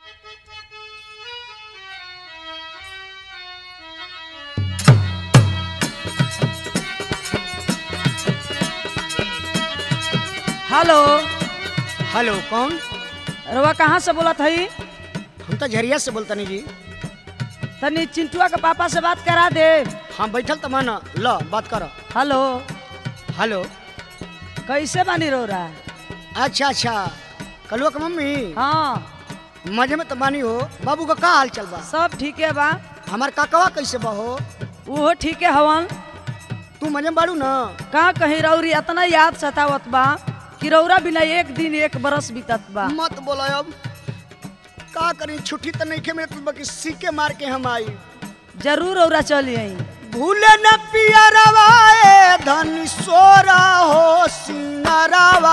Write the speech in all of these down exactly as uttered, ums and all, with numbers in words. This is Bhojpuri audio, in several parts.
हेलो। हेलो, कौन? रवा कहाँ से बोला थी? हम तो झरिया से बोलता नहीं जी। तनी चिंटुआ के पापा से बात करा दे। हाँ बैठल तमान लो बात करो। हेलो। हेलो। कैसे बानी रौरा? अच्छा अच्छा, कलुआ का मम्मी? हाँ मजे में तो बानी हो। बाबू का का हाल चल बा? सब ठीक है बा। हमार काकवा कैसे बा हो? वो ठीक है हवन। तू मजे में बाड़ू ना? कहाँ कहीं रौरी इतना याद सतावत बा कि रौरा बिना एक दिन एक बरस बीतत बा। मत बोलो अब, का करी, छुट्टी तो नहीं के मिलत बाकी सीके मार के हम आई। जरूर रौरा चली आई। भूले न पियरवा ए धन सोरा हो सिंगरवा।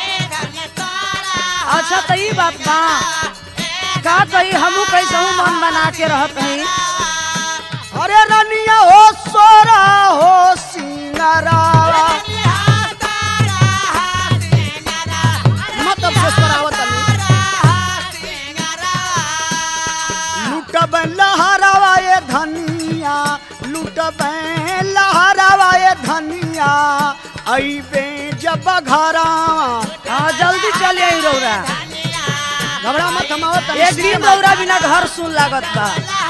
अच्छा तो ये बात बा का कही हमू कैसे मन बना के रहत हई। अरे रनिया हो सोरा हो सिंगरवा। मत अफसोस करावत लुटब लहरावा ए धनिया, लुटब लहरावा ए धनिया, अइबे जब घरा। हाँ जल्दी चली आई रौरा। घबरा मत, हम आवत तनी। एक दिन रौरा बिना घर सुन लागत बा।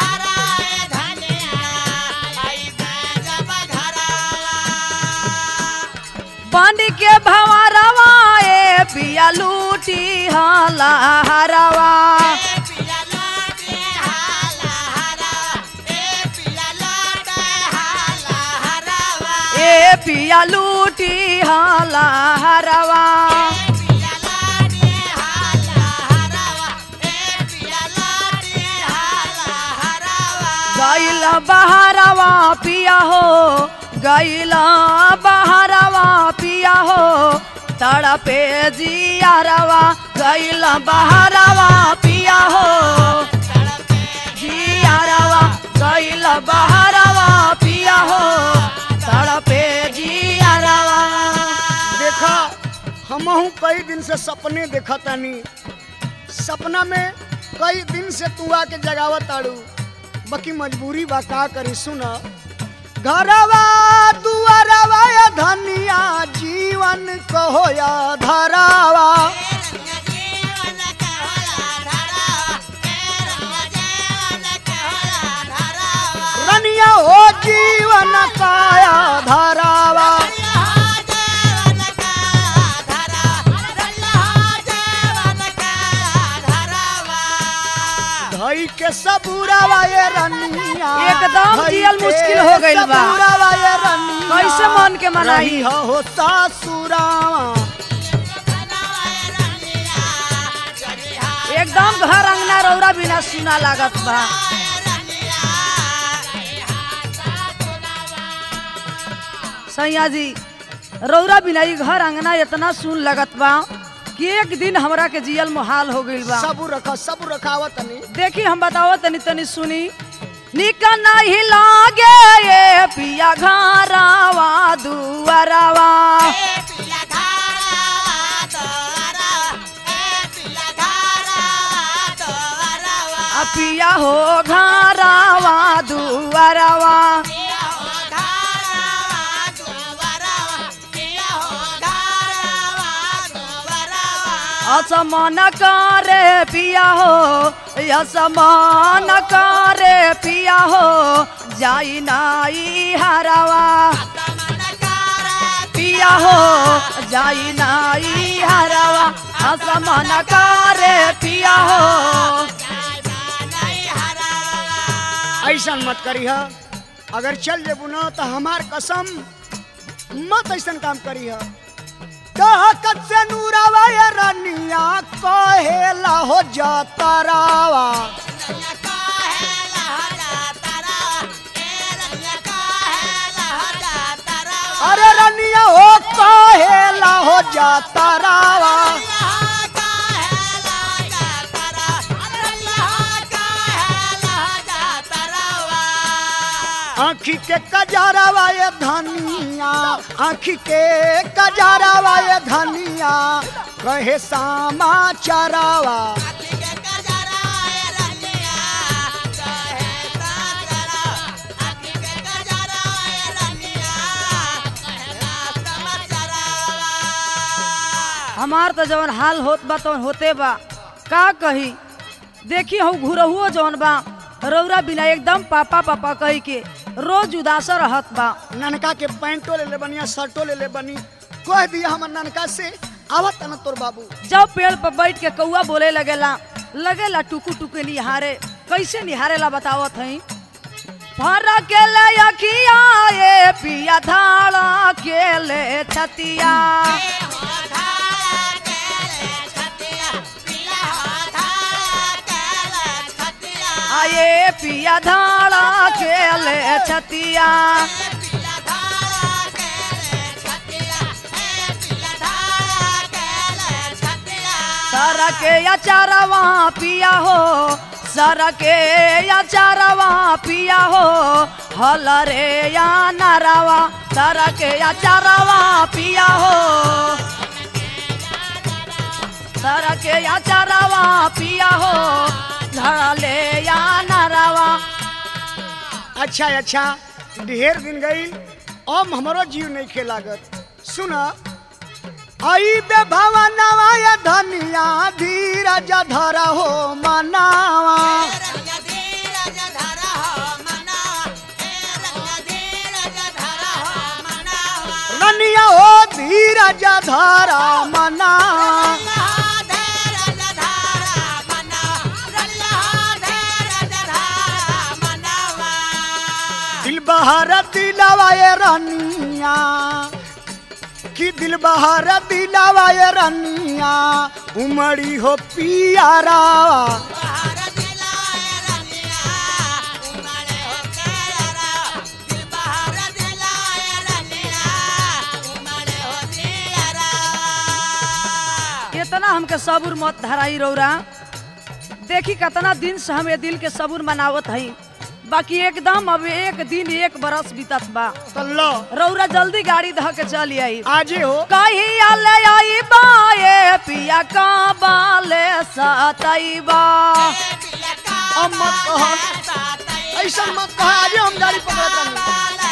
पानी के भंवरवा ए पिया लूटी हाला हरवा। ए पिया लूटी हाला हरवा। गैला बहरवा पिया हो, गैला बहरवा पिया हो, तड़पे जियारवा। गैला बहरवा पिया हो जियारवा, गैला बहरवा पिया हो, तड़पे जियारवा। देखा हमहू कई दिन से सपने देखा तानी। सपना में कई दिन से तू आके जगावत आड़ू, बाकी मजबूरी बा, का करी। सुना, घरवा दुआरवा या धनिया, जीवन कहो या धरावा। रनिया हो जीवन काया धरावा। धई के सबूरावा ये रनिया, एकदम जियल मुश्किल हो गइल बा। सबूरावा ये रनिया, कैसे मन के मनाई? रही हो सासुरावा। एकदम घर अंगना रौरा बिना सुना लागत बा। सैया जी रौरा बिना ई घर अंगना इतना सुन लगत बा कि एक दिन हमरा के जियल मुहाल हो गइल बा। सबूर रखा, सबूर रखावा तनी। देखी हम बताओ तनी तनी सुनी। निका नहीं लागे ये पिया घरवा दुआरवा। आ पिया हो घरवा दुआरवा। असमान करे पिया हो, असमान करे पिया हो, जाई नाई हरवा। पिया हो जाई नाई हरवा, असमान करे पिया हो। ऐसा मत करी है, अगर चल जेबू ना तो हमार कसम मत ऐसा काम करी है। कहा से नूरावा ये रनिया, कहेला हो जाता रावा। अरे रनिया हो कहेला हो जाता रावा। आँखी के कजारावा ये धनिया, आँखी के कजारावा ये धनिया, कहे समाचारावा। हमार तो जवन हाल होत बा तो होते बा का कही। देखी हूँ घुरहुओ जवन बा रौरा बिना एकदम पापा पापा कही के रोज उदास रहत बा। ननका के पैंटो ले ले बनी या शर्टो ले ले बनी, कह दिया हमर ननका से आवत न तोर बाबू। जब पेड़ पर बैठ के कौआ बोले लगेला लगेला टुकु टुकु निहारे, कैसे निहारेला बतावत हई। भरा के ले अखिया ये पिया धाड़ा के ले छतिया, आये पिया धाड़ा के ले छतिया, सर के अचारवा पिया हो, सर के अचारवा पिया हो, हल रे या नारावा, सर के अचारवा पिया हो, सर के अचारवा पिया हो, धड़ले या नारावा। अच्छा अच्छा ढेर दिन गई अब हमारो जीव नहीं खे लागत। सुना आई बे भवनवा या धनिया धीरज धरा हो मनावा, रनिया हो धीरज धरा मनावा, दिल बहार दिलावा ये रनिया कि दिल बहार दिलावा ये रनिया, उमड़ी हो पियारा, इतना हमके सबूर मत धराई रौरा। देखी कितना दिन से हम ये दिल के सबूर मनावत हई, बाकी एकदम अब एक दिन एक बरस बीतत बा। तल्लो रौरा जल्दी गाड़ी ध के चली आई। आजे हो कहीं आले आई बा ये पिया का बाले सताई बा, अब मत कह ऐसा मत कह, आजे हम गाड़ी पकड़ता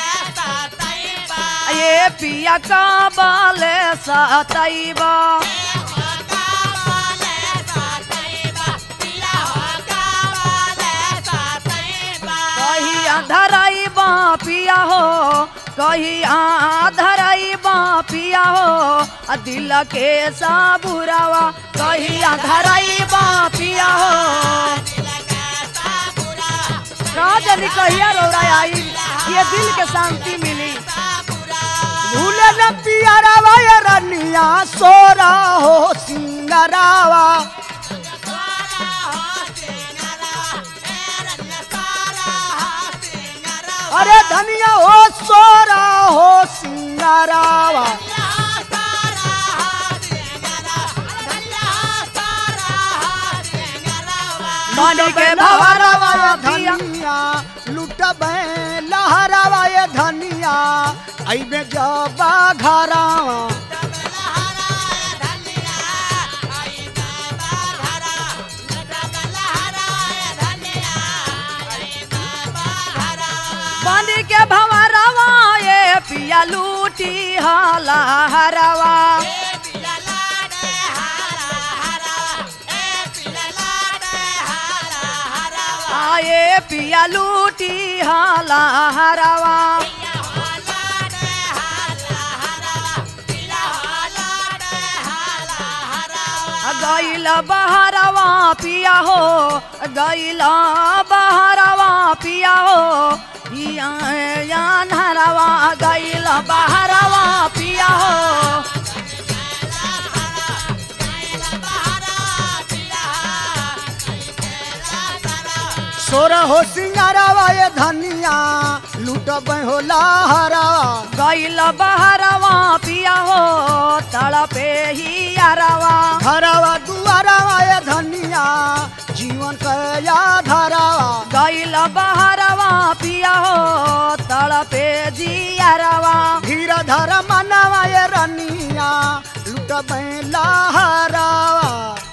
ये पिया का बाले सताई बा, कहीं धराई बा पिया हो, कहीं धराई बा पिया हो, दिल के साबुरावा, कहीं धराई बा पिया हो, का जनी कहिया रौरा आई ये दिल के शांति मिली। भूले न पियारावा ये रनिया सोरा हो सिंगरावा, अरे धनिया हो सोरा हो सिंगरावा, मानी के भवरवा धनिया लुटबे लहरावा ये धनिया, अइबे जबा घरावा, मानी के भवरवा ये पिया लूटी हाला हरवा, आए पिया लूटी हाला हरवा, गैला बहरवा पिया हो, गैला बहरवा पिया हो, यान हरवा गैला बहरवा पिया हो, सोरा हो सिंगारावा ये धनिया लुटबे हो लहरावा, गैला बहरवा पिया हो, तड़पे ही यारवा, घरावा दुआरावा ये धनिया जीवन कया धरावा, गैला बहरवा पिया हो, तड़पे जियारवा, धीरा धरा मनावा ये रनिया लुटबे लहरावा।